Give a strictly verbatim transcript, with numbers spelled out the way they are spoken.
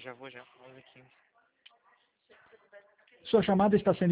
já vou já. onze e quinze. Sua chamada está sendo